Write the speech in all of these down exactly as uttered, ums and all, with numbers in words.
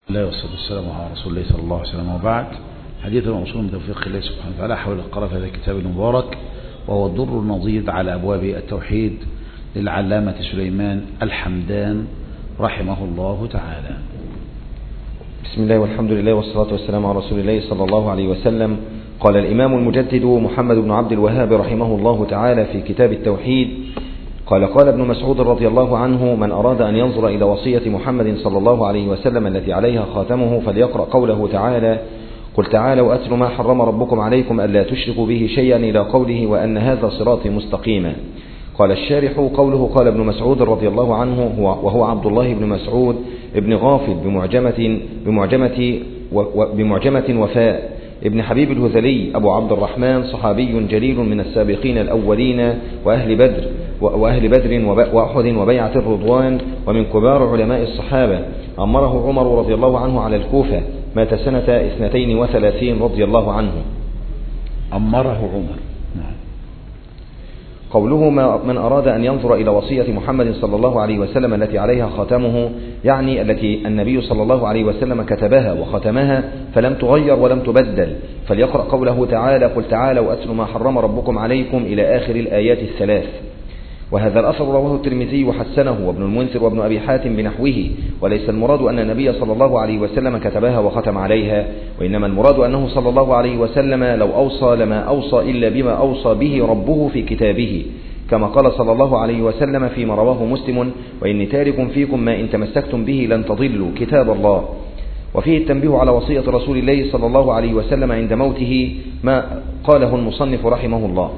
الله والصلاة والسلام على رسول الله صلى الله عليه وسلم، وبعد. حديث موصول من توفيق الله سبحانه وتعالى حول القراءة في هذا الكتاب المبارك، وهو الدر النضيد على أبواب التوحيد للعلامة سليمان الحمدان رحمه الله تعالى. بسم الله والحمد لله والصلاة والسلام على رسول الله صلى الله عليه وسلم. قال الإمام المجدد محمد بن عبد الوهاب رحمه الله تعالى في كتاب التوحيد: قال قال ابن مسعود رضي الله عنه: من أراد أن ينظر إلى وصية محمد صلى الله عليه وسلم التي عليها خاتمه فليقرأ قوله تعالى: قل تعالوا أتل ما حرم ربكم عليكم ألا تشركوا به شيئا إلى قوله وأن هذا صراطي مستقيما. قال الشارح: قوله قال ابن مسعود رضي الله عنه هو وهو عبد الله بن مسعود ابن غافل بمعجمة بمعجمة بمعجمة وفاء ابن حبيب الهذلي أبو عبد الرحمن، صحابي جليل من السابقين الأولين وأهل بدر وأهل بدر وأحد وبيعة الرضوان، ومن كبار علماء الصحابة. أمره عمر رضي الله عنه على الكوفة، مات سنة اثنتين وثلاثين رضي الله عنه. أمره عمر. نعم. قوله من أراد أن ينظر إلى وصية محمد صلى الله عليه وسلم التي عليها خاتمه، يعني التي النبي صلى الله عليه وسلم كتبها وختمها فلم تغير ولم تبدل، فليقرأ قوله تعالى: قل تعالوا أتل ما حرم ربكم عليكم إلى آخر الآيات الثلاث. وهذا الأثر رواه الترمذي وحسنه وابن المنذر وابن أبي حاتم بنحوه، وليس المراد أن النبي صلى الله عليه وسلم كتبها وختم عليها، وإنما المراد أنه صلى الله عليه وسلم لو أوصى لما أوصى إلا بما أوصى به ربه في كتابه، كما قال صلى الله عليه وسلم فيما رواه مسلم: وإني تارك فيكم ما إن تمسكتم به لن تضلوا كتاب الله. وفيه التنبيه على وصية رسول الله صلى الله عليه وسلم عند موته، ما قاله المصنف رحمه الله.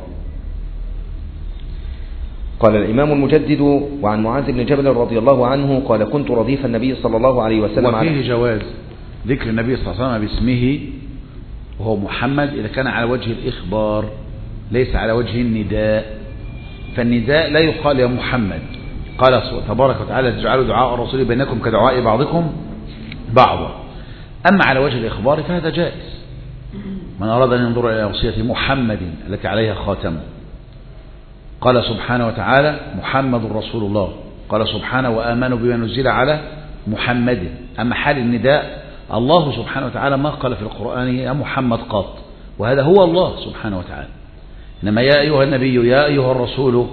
قال الإمام المجدد: وعن معاذ بن جبل رضي الله عنه قال: كنت رديف النبي صلى الله عليه وسلم. وفيه جواز ذكر النبي صلى الله عليه وسلم باسمه وهو محمد إذا كان على وجه الإخبار ليس على وجه النداء، فالنداء لا يقال يا محمد. قال تبارك وتعالى: تجعلوا دعاء الرسول بينكم كدعاء بعضكم بعضا. أما على وجه الإخبار فهذا جائز. من أراد أن ينظر إلى وصية محمد التي عليها خاتمه، قال سبحانه وتعالى: محمد رسول الله. قال سبحانه: وآمنوا بما نزل على محمد. أما حال النداء الله سبحانه وتعالى ما قال في القرآن يا محمد قط، وهذا هو الله سبحانه وتعالى. إنما يا أيها النبي، يا أيها الرسول،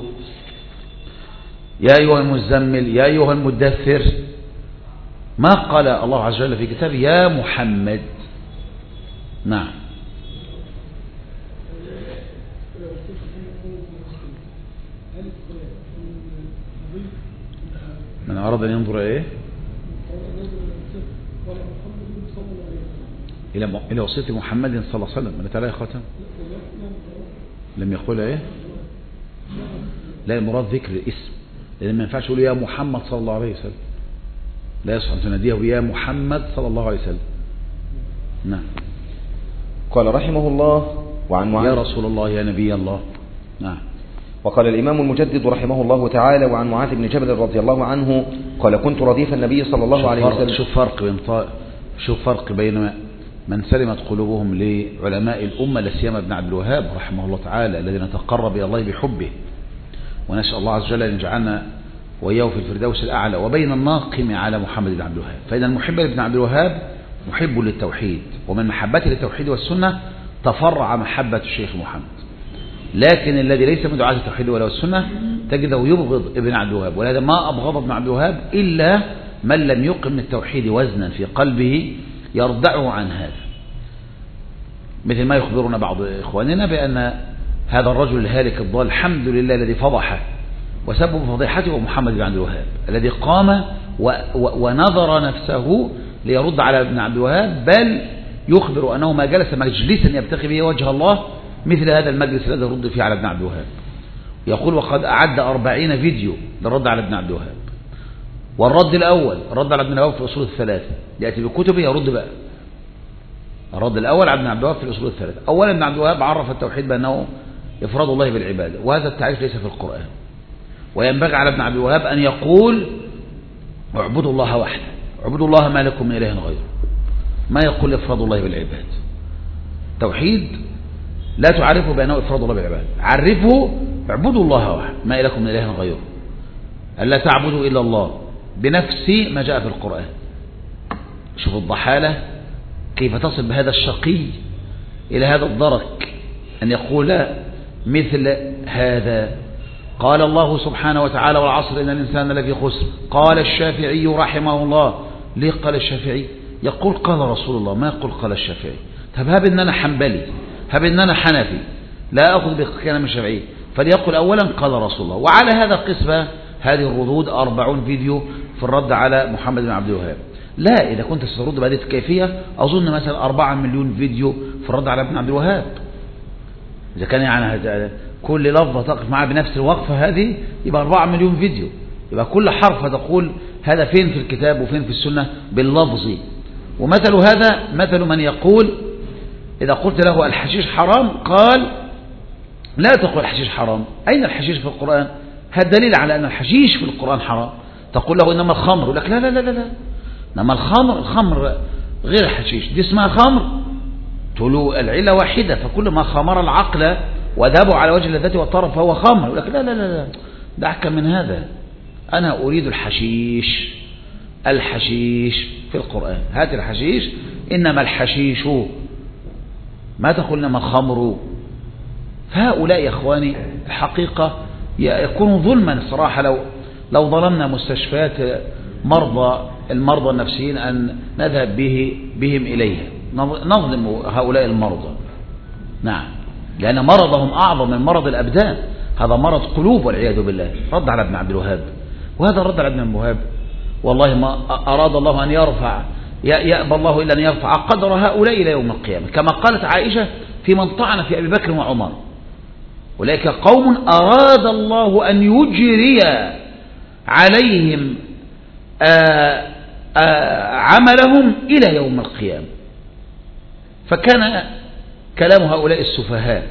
يا أيها المزمل، يا أيها المدثر. ما قال الله عز وجل في كتابه يا محمد. نعم. من أراد أن ينظر إيه إلى إلى وصية محمد صلى الله عليه وسلم التي عليها خاتم، لم يقول إيه؟ لا، المراد ذكر الاسم، لأن ما ينفعش يقول يا محمد صلى الله عليه وسلم، لا يصح أن تناديه يا محمد صلى الله عليه وسلم. نعم. قال رحمه الله: وعن معاذ: يا رسول الله، يا نبي الله. نعم. وقال الإمام المجدد رحمه الله تعالى: وعن معاذ بن جبل رضي الله عنه قال: كنت رديف النبي صلى الله عليه وسلم. شوف فرق بين شوف فرق بين من سلمت قلوبهم لعلماء الأمة، لا سيما ابن عبد الوهاب رحمه الله تعالى، الذين تقرب إلى الله بحبه، ونسأل الله عز وجل أن يجعلنا وإياه في الفردوس الأعلى، وبين الناقم على محمد بن عبد الوهاب. فإن المحب لابن عبد الوهاب محب للتوحيد، ومن محبته للتوحيد والسنة تفرع محبة الشيخ محمد. لكن الذي ليس من دعاة التوحيد ولا السنة تجده يبغض ابن عبد الوهاب، ولهذا ما أبغض ابن عبد الوهاب إلا من لم يقم التوحيد وزنا في قلبه يردعه عن هذا، مثل ما يخبرنا بعض إخواننا بأن هذا الرجل الهالك الضال الحمد لله الذي فضحه وسبب فضيحته محمد بن عبد الوهاب، الذي قام و و ونظر نفسه ليرد على ابن عبد الوهاب، بل يخبر أنه ما جلس مجلسا يبتغي به وجه الله مثل هذا المجلس الذي يرد فيه على ابن عبد الوهاب. يقول: وقد أعد أربعين فيديو للرد على ابن عبد الوهاب. والرد الأول الرد على ابن عبد الوهاب في الأصول الثلاثة، يأتي بكتبه يرد بقى. الرد الأول على ابن عبد الوهاب في الأصول الثلاثة. أولا ابن عبد الوهاب عرف التوحيد بأنه إفراد الله بالعبادة، وهذا التعريف ليس في القرآن، وينبغي على ابن عبد الوهاب أن يقول: اعبدوا الله وحده، اعبدوا الله ما لكم من إله غيره. ما يقول إفراد الله بالعبادة. توحيد لا تعرفه بأنه إفراد الله بالعبادة، عرفه اعبدوا الله وحده ما لكم من إله غيره، ألا تعبدوا إلا الله بنفس ما جاء في القرآن. شوف الضحالة كيف تصل بهذا الشقي إلى هذا الدرك أن يقول مثل هذا. قال الله سبحانه وتعالى والعصر إن الإنسان لفي خسر. قال الشافعي رحمه الله. ليه قال الشافعي؟ يقول قال رسول الله، ما يقول قال الشافعي. طب هب إن أنا حنبلي، هب إن أنا حنفي، لا أخذ بكلام الشافعي، فليقل أولا قال رسول الله. وعلى هذا قسمة هذه الردود أربعون فيديو في الرد على محمد بن عبد الوهاب. لا، إذا كنت سترد بهذه الكيفية أظن مثلا أربعة مليون فيديو في الرد على ابن عبد الوهاب. إذا كان يعني كل لفظة تقف معها بنفس الوقفة هذه يبقى أربعة مليون فيديو، يبقى كل حرف تقول هذا فين في الكتاب وفين في السنة باللفظ. ومثل هذا مثل من يقول إذا قلت له الحشيش حرام قال لا تقول الحشيش حرام، أين الحشيش في القرآن؟ هذا دليل على أن الحشيش في القرآن حرام. تقول له إنما الخمر، يقول لك لا لا لا لا إنما الخمر الخمر غير الحشيش، دي اسمها خمر تلو العلة واحدة، فكل ما خمر العقل وذهبوا على وجه اللذة والطرف فهو خمر. يقول لك لا لا لا لا دعك من هذا، أنا أريد الحشيش، الحشيش في القرآن، هات الحشيش، إنما الحشيش، ما تقول إنما الخمر. فهؤلاء يا إخواني الحقيقة يكون ظلما صراحة لو لو ظلمنا مستشفيات مرضى المرضى النفسيين أن نذهب به بهم إليها، نظلم هؤلاء المرضى. نعم، لأن مرضهم أعظم من مرض الأبدان، هذا مرض قلوب والعياذ بالله. رد على ابن عبد الوهاب، وهذا رد على ابن عبد الوهاب والله ما أراد الله أن يرفع، يأبى الله إلا أن يرفع قدر هؤلاء إلى يوم القيامة، كما قالت عائشة في من طعن في أبي بكر وعمر: أولئك قوم أراد الله أن يجري عليهم آآ آآ عملهم إلى يوم القيامة. فكان كلام هؤلاء السفهاء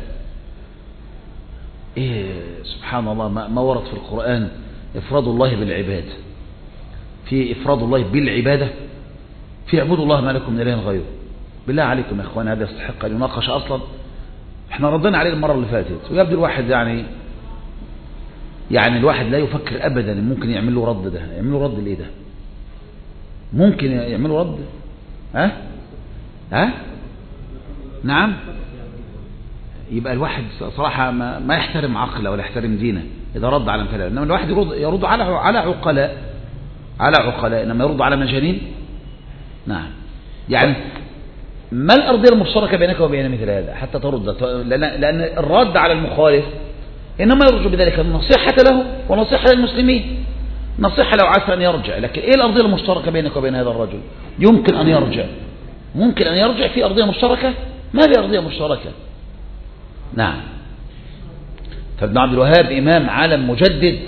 إيه سبحان الله، ما ورد في القرآن إفراد الله بالعباد، في إفراد الله بالعبادة، في اعبدوا الله ما لكم من إله غيره. بالله عليكم يا إخوان هذا يستحق أن يناقش أصلا. احنا ردنا عليه المرة اللي فاتت، ويبدو الواحد يعني يعني الواحد لا يفكر أبدا ممكن يعمل له رد. ده يعمل له رد لإيه؟ ده ممكن يعمل له رد؟ ها ها نعم. يبقى الواحد صراحة ما, ما يحترم عقله ولا يحترم دينه إذا رد على مثلا. إنما الواحد يرد, يرد على على عقلاء على عقلاء إنما يرد على مجانين. نعم، يعني ما الأرضية المشتركة بينك وبين مثل هذا حتى ترد؟ لأن, لأن الرد على المخالف إنما يرجو بذلك النصيحة له ونصيحة للمسلمين، نصيحة لو عسى أن يرجع. لكن إيه الأرضية المشتركة بينك وبين هذا الرجل؟ يمكن أن يرجع، ممكن أن يرجع في أرضية مشتركة؟ ما في أرضية مشتركة. نعم. فابن عبد الوهاب إمام عالم مجدد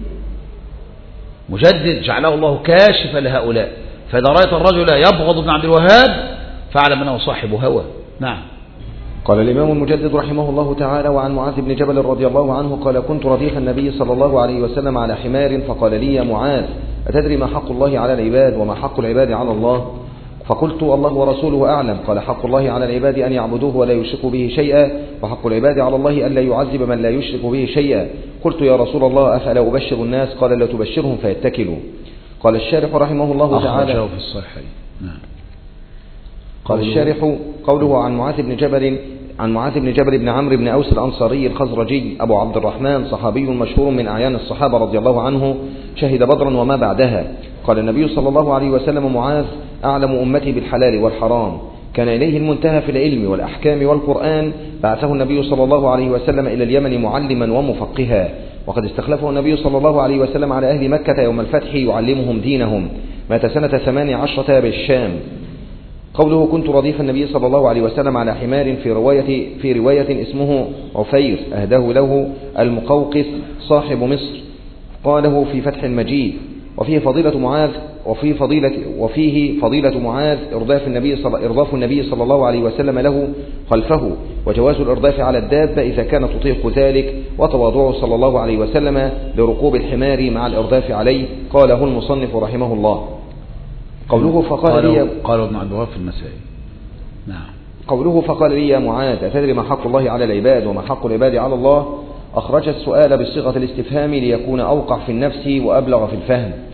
مجدد جعله الله كاشفا لهؤلاء. فإذا رأيت الرجل يبغض ابن عبد الوهاب فاعلم أنه صاحب هوى. نعم. قال الإمام المجدد رحمه الله تعالى: وعن معاذ بن جبل رضي الله عنه قال: كنت رديف النبي صلى الله عليه وسلم على حمار فقال لي: يا معاذ، أتدري ما حق الله على العباد وما حق العباد على الله؟ فقلت: الله ورسوله أعلم. قال: حق الله على العباد أن يعبدوه ولا يشركوا به شيئا، وحق العباد على الله أن لا يعذب من لا يشرك به شيئا. قلت: يا رسول الله، أفلا أبشر الناس؟ قال: لا تبشرهم فيتكلوا. قال الشارح رحمه الله تعالى: أخرجه في الصحيح. نعم. قال الشارح: قوله عن معاذ بن جبل عن معاذ بن جبل بن عمرو بن أوس الأنصاري الخزرجي أبو عبد الرحمن، صحابي مشهور من أعيان الصحابة رضي الله عنه، شهد بدرا وما بعدها. قال النبي صلى الله عليه وسلم: معاذ أعلم أمتي بالحلال والحرام، كان إليه المنتهى في العلم والأحكام والقرآن، بعثه النبي صلى الله عليه وسلم إلى اليمن معلما ومفقها، وقد استخلفه النبي صلى الله عليه وسلم على أهل مكة يوم الفتح يعلمهم دينهم. مات سنة ثمان عشرة بالشام. قوله: كنت رديف النبي صلى الله عليه وسلم على حمار، في رواية في رواية اسمه عفير، أهداه له المقوقس صاحب مصر، قاله في فتح المجيد. وفيه فضيلة معاذ وفيه فضيلة وفيه فضيلة معاذ إرداف النبي صلى إرداف النبي صلى الله عليه وسلم له خلفه، وجواز الإرداف على الدابة إذا كانت تطيق ذلك، وتواضعه صلى الله عليه وسلم لركوب الحمار مع الإرداف عليه. قاله المصنف رحمه الله. قوله فقال لي قالوا ابن عبد الوهاب في المسائل. نعم. قوله فقال لي: يا معاذ، أتدري ما حق الله على العباد وما حق العباد على الله؟ أخرج السؤال بصيغة الاستفهام ليكون أوقع في النفس وأبلغ في الفهم.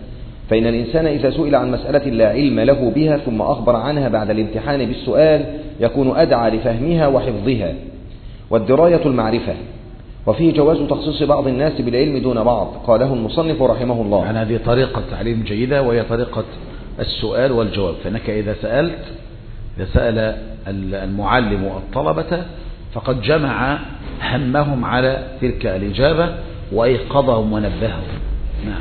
فإن الإنسان إذا سئل عن مسألة لا علم له بها ثم أخبر عنها بعد الامتحان بالسؤال يكون أدعى لفهمها وحفظها، والدراية المعرفة. وفيه جواز تخصيص بعض الناس بالعلم دون بعض، قاله المصنف رحمه الله. يعني هذه طريقة تعليم جيدة، وهي طريقة السؤال والجواب. فإنك إذا سألت إذا سأل المعلم الطلبة فقد جمع همهم على تلك الإجابة وأيقظهم ونبههم. نعم.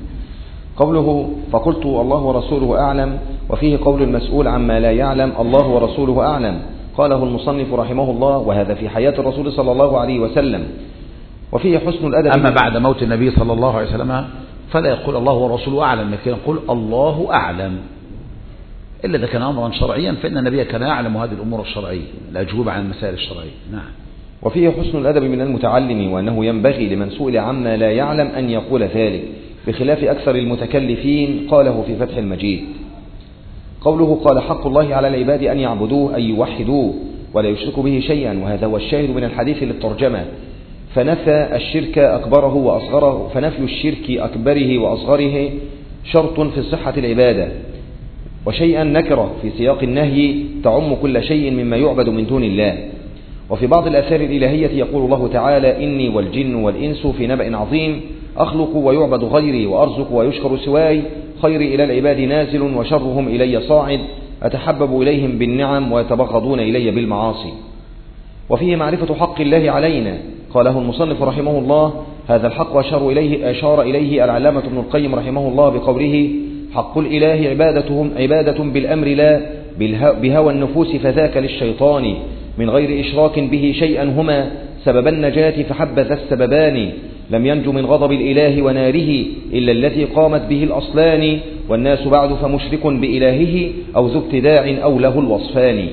قوله فقلت الله ورسوله أعلم، وفيه قول المسؤول عما لا يعلم الله ورسوله أعلم، قاله المصنف رحمه الله، وهذا في حياة الرسول صلى الله عليه وسلم. وفيه حسن الأدب. أما بعد موت النبي صلى الله عليه وسلم فلا يقول الله ورسوله أعلم، لكن يقول الله أعلم، إلا إذا كان أمرا شرعيا فإن النبي كان يعلم هذه الأمور الشرعية الأجوبة عن المسائل الشرعية. نعم. وفيه حسن الأدب من المتعلم، وأنه ينبغي لمن سئل عما لا يعلم أن يقول ذلك، بخلاف أكثر المتكلفين، قاله في فتح المجيد. قوله قال حق الله على العباد أن يعبدوه أي يوحدوه ولا يشركوا به شيئا، وهذا هو الشاهد من الحديث للترجمة. فنفى الشرك أكبره وأصغره، فنفي الشرك أكبره وأصغره شرط في صحة العبادة، وشيئا نكرة في سياق النهي تعم كل شيء مما يعبد من دون الله. وفي بعض الآثار الإلهية يقول الله تعالى إني والجن والإنس في نبأ عظيم، أخلق ويعبد غيري وأرزق ويشكر سواي، خيري إلى العباد نازل وشرهم إلي صاعد، أتحبب إليهم بالنعم ويتبغضون إلي بالمعاصي. وفيه معرفة حق الله علينا، قاله المصنف رحمه الله. هذا الحق أشار إليه, أشار إليه العلامة ابن القيم رحمه الله بقوله حق الإله عبادتهم عبادة بالأمر لا بهوى النفوس، فذاك للشيطان من غير إشراك به شيئا، هما سبب النجاة فحبذا السببان، لم ينج من غضب الإله وناره إلا التي قامت به الأصلان، والناس بعد فمشرك بإلهه أو ذو ابتداع أو له الوصفان.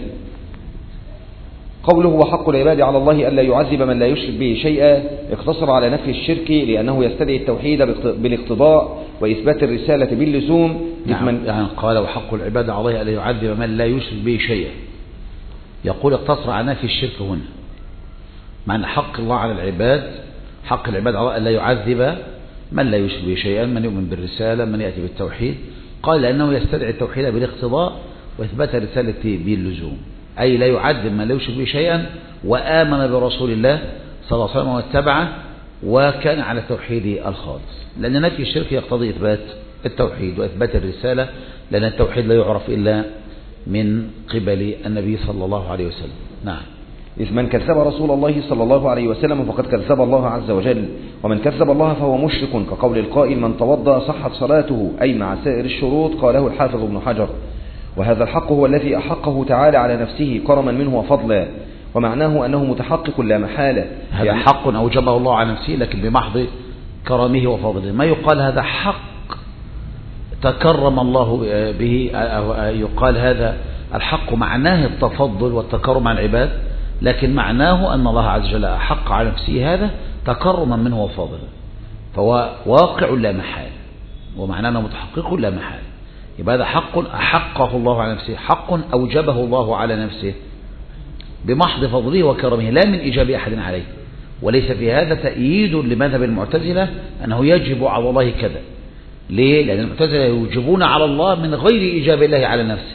قوله وحق العباد على الله ألا يعذب من لا يشرك به شيئا اقتصر على نفي الشرك، لأنه يستدعي التوحيد بالاقتضاء وإثبات الرسالة باللزوم. نعم. يعني قال وحق العباد على الله ألا يعذب من لا يشرك به شيئا، يقول اقتصر على نفي الشرك هنا، مع أن حق الله على العباد حق العباد على الله ألا يعذب من لا يشرك به شيئا، من يؤمن بالرسالة، من يأتي بالتوحيد. قال لأنه يستدعي التوحيد بالاقتضاء وإثبات الرسالة باللزوم، أي لا يعذب من لا يشرك به شيئا وآمن برسول الله صلى الله عليه وسلم واتبعه وكان على التوحيد الخالص، لأن نفي الشرك يقتضي إثبات التوحيد وإثبات الرسالة، لأن التوحيد لا يعرف إلا من قبل النبي صلى الله عليه وسلم. نعم. إذ من كذب رسول الله صلى الله عليه وسلم فقد كذب الله عز وجل، ومن كذب الله فهو مشرك، كقول القائل من توضأ صحت صلاته، أي مع سائر الشروط، قاله الحافظ ابن حجر. وهذا الحق هو الذي أحقه تعالى على نفسه كرما منه وفضلا، ومعناه أنه متحقق لا محالة. هذا يعني حق أوجبه الله على نفسه لكن بمحض كرمه وفضله، ما يقال هذا حق تكرم الله به، يقال هذا الحق معناه التفضل والتكرم عن العباد، لكن معناه أن الله عز وجل أحق على نفسه هذا تكرما منه وفضلا، فهو واقع لا محال، ومعناه أنه متحقق لا محال. يبقى هذا حق أحقه الله على نفسه، حق أوجبه الله على نفسه بمحض فضله وكرمه لا من إيجاب أحد عليه. وليس في هذا تأييد لمذهب المعتزلة أنه يجب على الله كذا. ليه؟ لأن المعتزلة يوجبون على الله من غير إيجاب الله على نفسه،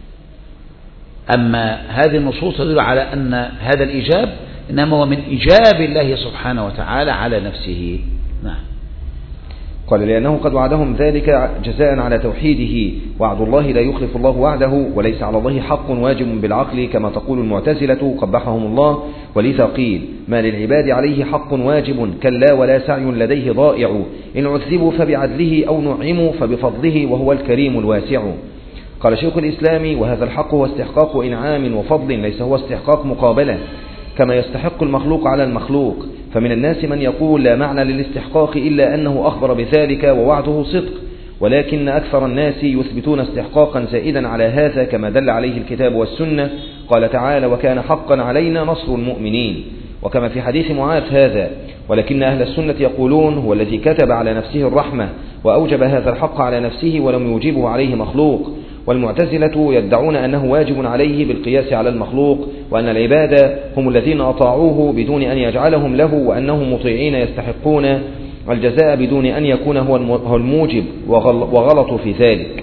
أما هذه النصوص تدل على أن هذا الإيجاب إنما هو من إيجاب الله سبحانه وتعالى على نفسه. نعم. قال لأنه قد وعدهم ذلك جزاء على توحيده، وعد الله لا يخلف الله وعده، وليس على الله حق واجب بالعقل كما تقول المعتزلة قبحهم الله. ولذا قيل ما للعباد عليه حق واجب كلا ولا سعي لديه ضائع، إن عذبوا فبعدله أو نعموا فبفضله وهو الكريم الواسع. قال شيخ الإسلام وهذا الحق هو استحقاق إنعام وفضل، ليس هو استحقاق مقابلة كما يستحق المخلوق على المخلوق. فمن الناس من يقول لا معنى للاستحقاق إلا أنه أخبر بذلك ووعده صدق، ولكن أكثر الناس يثبتون استحقاقا زائدا على هذا كما دل عليه الكتاب والسنة. قال تعالى وكان حقا علينا نصر المؤمنين، وكما في حديث معاذ هذا. ولكن أهل السنة يقولون هو الذي كتب على نفسه الرحمة وأوجب هذا الحق على نفسه ولم يوجبه عليه مخلوق. والمعتزلة يدعون أنه واجب عليه بالقياس على المخلوق، وأن العباد هم الذين أطاعوه بدون أن يجعلهم له، وأنهم مطيعين يستحقون الجزاء بدون أن يكون هو الموجب وغلطوا في ذلك.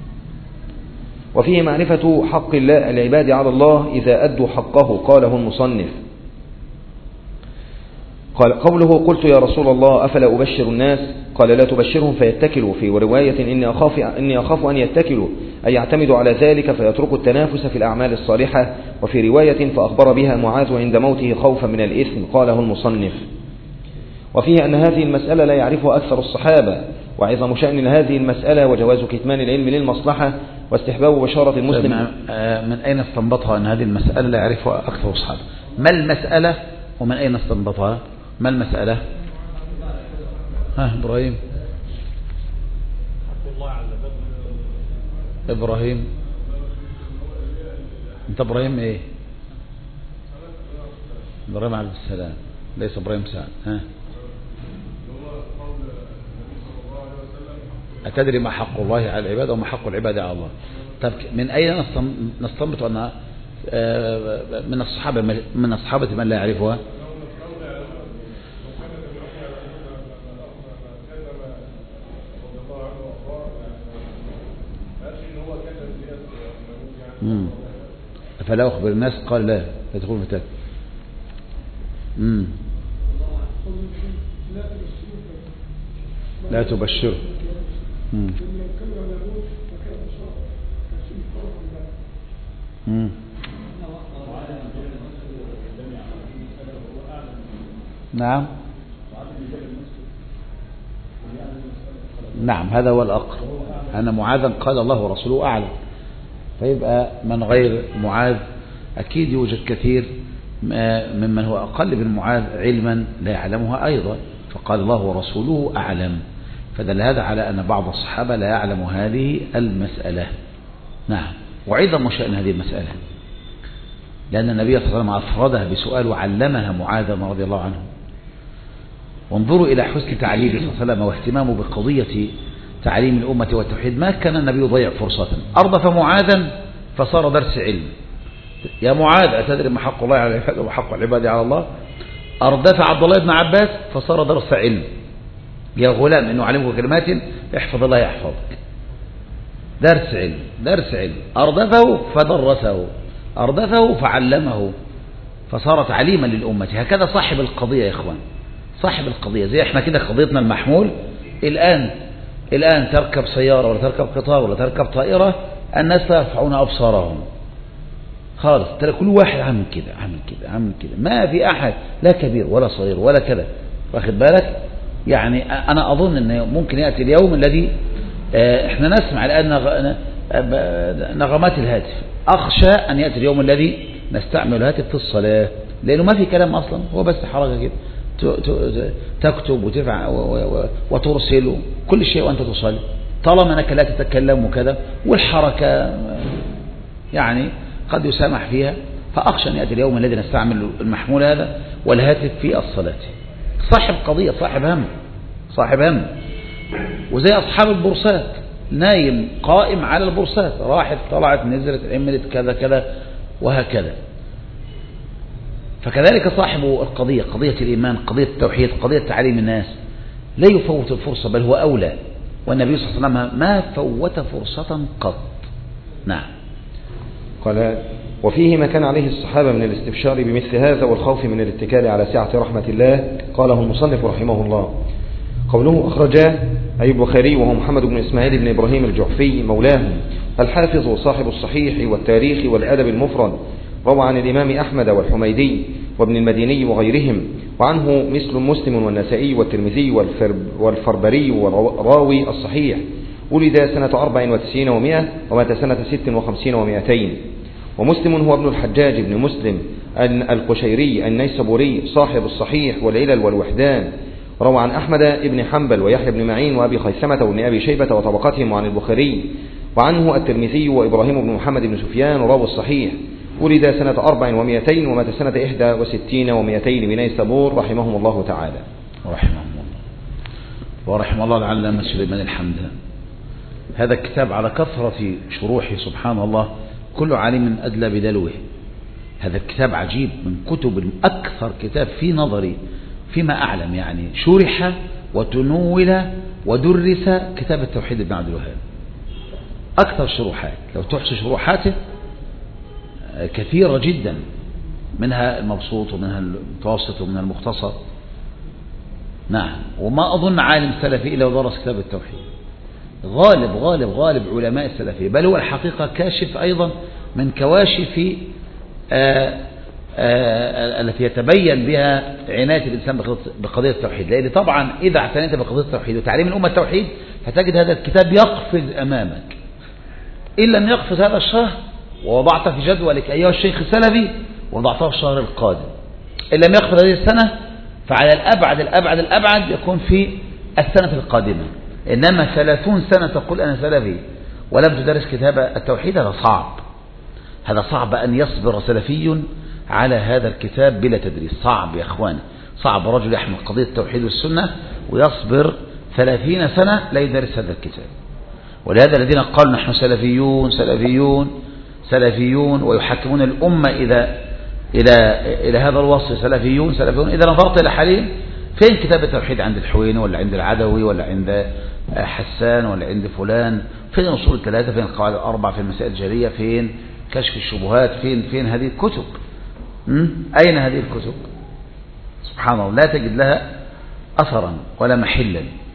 وفيه معرفة حق الله العباد على الله إذا أدوا حقه. قاله المصنف. قال قوله قلت يا رسول الله أفلا أبشر الناس؟ قال لا تبشرهم فيتكلوا. في رواية إني أخاف, إني أخاف أن يتكلوا أي يعتمدوا على ذلك فيتركوا التنافس في الأعمال الصالحة. وفي رواية فأخبر بها معاذ عند موته خوفا من الإثم. قاله المصنف. وفيه أن هذه المسألة لا يعرفها أكثر الصحابة وعظم شأن هذه المسألة وجواز كتمان العلم للمصلحة واستحباب بشارة المسلم. من أين استنبطها أن هذه المسألة لا يعرفها أكثر الصحابة؟ ما المسألة ومن أين استنبطها؟ ما المسألة؟ ها إبراهيم إبراهيم أنت إبراهيم إيه؟ إبراهيم عبد السلام ليس إبراهيم سعد. ها أتدري ما حق الله على العباد وما حق العباد على الله؟ طب من أين نستنبط أن من الصحابة من الصحابة من لا يعرفها؟ امم فلا أخبر الناس قال لا لا تقول فتاك. امم لا تبشر. امم امم نعم نعم هذا هو الأقرب. أنا معاذا قال الله ورسوله أعلم. فيبقى من غير معاذ أكيد يوجد كثير ممن هو أقل من معاذ علما لا يعلمها أيضا. فقال الله ورسوله أعلم. فدل هذا على أن بعض الصحابة لا يعلم هذه المسألة. نعم. وعظم شأن هذه المسألة لأن النبي صلى الله عليه وسلم أفردها بسؤال وعلمها معاذ رضي الله عنه. وانظروا إلى حسن تعليمه صلى الله عليه وسلم واهتمامه بقضية تعليم الأمة والتوحيد. ما كان النبي يضيع فرصة. أردف معاذا فصار درس علم. يا معاذ أتدري ما حق الله على العباد وما حق العباد على الله؟ أردف عبد الله بن عباس فصار درس علم. يا غلام إنه علمك كلمات احفظ الله يحفظك. درس علم درس علم. أردفه فدرسه أردفه فعلمه فصار تعليما للأمة. هكذا صاحب القضية يا إخوان. صاحب القضية زي احنا كده قضيتنا المحمول. الآن الآن تركب سيارة ولا تركب قطار ولا تركب طائرة الناس لا يرفعون أبصارهم خالص. ترى كل واحد عامل كده عامل كده عامل كده. ما في أحد لا كبير ولا صغير ولا كذا. واخد بالك؟ يعني أنا أظن أنه ممكن يأتي اليوم الذي احنا نسمع الآن نغمات الهاتف. أخشى أن يأتي اليوم الذي نستعمل الهاتف في الصلاة لأنه ما في كلام أصلا. هو بس حركة كده تكتب وتفعل وترسل كل شيء وأنت تصلي طالما أنك لا تتكلم وكذا. والحركة يعني قد يسامح فيها. فأخشى أن يأتي اليوم الذي نستعمل المحمول هذا والهاتف في الصلاة. صاحب قضية صاحب هم صاحب هم. وزي أصحاب البورصات نايم قائم على البورصات راحت طلعت نزلت عملت كذا كذا وهكذا. فكذلك صاحب القضية قضية الإيمان قضية التوحيد قضية تعليم الناس لا يفوت الفرصة بل هو أولى. والنبي صلى الله عليه وسلم ما فوت فرصة قط. نعم. قال وفيه ما كان عليه الصحابة من الاستبشار بمثل هذا والخوف من الاتكال على سعة رحمة الله. قاله المصنف رحمه الله. قوله أخرجاه أي البخاري وهو محمد بن إسماعيل بن إبراهيم الجعفي مولاهم الحافظ صاحب الصحيح والتاريخ والأدب المفرد. روى عن الإمام أحمد والحميدي وابن المديني وغيرهم. وعنه مثل مسلم والنسائي والترمذي والفربري وراوي الصحيح. ولد سنة أربع وتسعين ومائة ومات سنة ست وخمسين ومائتين. ومسلم هو ابن الحجاج بن مسلم القشيري النيسابوري صاحب الصحيح والعلل والوحدان. روى عن أحمد بن حنبل ويحيى بن معين وأبي خيثمة وابن أبي شيبة وطبقتهم عن البخاري. وعنه الترمذي وإبراهيم بن محمد بن سفيان راوي الصحيح. ولد سنة أربع ومائتين ومات سنة إحدى وستين ومائتين بنيسابور رحمهم الله تعالى. رحمهم الله ورحم الله العلامة سليمان الحمدان. هذا الكتاب على كثرة شروحه سبحان الله كل عالم أدلى بدلوه. هذا الكتاب عجيب من كتب أكثر كتاب في نظري فيما أعلم يعني شرح وتنول ودرس كتاب التوحيد ابن عبد الوهاب. أكثر شروحات، لو تحصي شروحاته كثيرة جدا، منها المبسوط ومنها المتوسط ومنها المختصر. نعم. وما أظن عالم سلفي إلا ودرس كتاب التوحيد. غالب غالب غالب علماء السلفية، بل هو الحقيقة كاشف أيضا من كواشف آآ آآ التي يتبين بها عناية الإنسان بقضية التوحيد. لأن طبعا إذا اعتنيت بقضية التوحيد وتعليم الأمة التوحيد فتجد هذا الكتاب يقفز أمامك. إن لم يقفز هذا الشهر ووضعت في جدولك أيها الشيخ السلفي وضعته الشهر القادم، إن لم يقفز هذه السنة فعلى الأبعد الأبعد الأبعد يكون في السنة القادمة. إنما ثلاثون سنة تقول أنا سلفي ولم تدرس كتاب التوحيد، هذا صعب. هذا صعب أن يصبر سلفي على هذا الكتاب بلا تدريس. صعب يا أخواني، صعب رجل يحمل قضية التوحيد والسنة ويصبر ثلاثين سنة لا يدرس هذا الكتاب. ولهذا الذين قالوا نحن سلفيون سلفيون سلفيون ويحكمون الأمة إذا إلى إلى هذا الوصف سلفيون سلفيون، إذا نظرت إلى حالهم فين كتاب التوحيد عند الحويني ولا عند العدوي ولا عند حسان ولا عند فلان؟ فين الأصول الثلاثة؟ فين القواعد الأربع؟ في المسائل الجارية؟ فين كشف الشبهات؟ فين فين هذه الكتب؟ أين هذه الكتب؟ سبحان الله، لا تجد لها أثرا ولا محلا.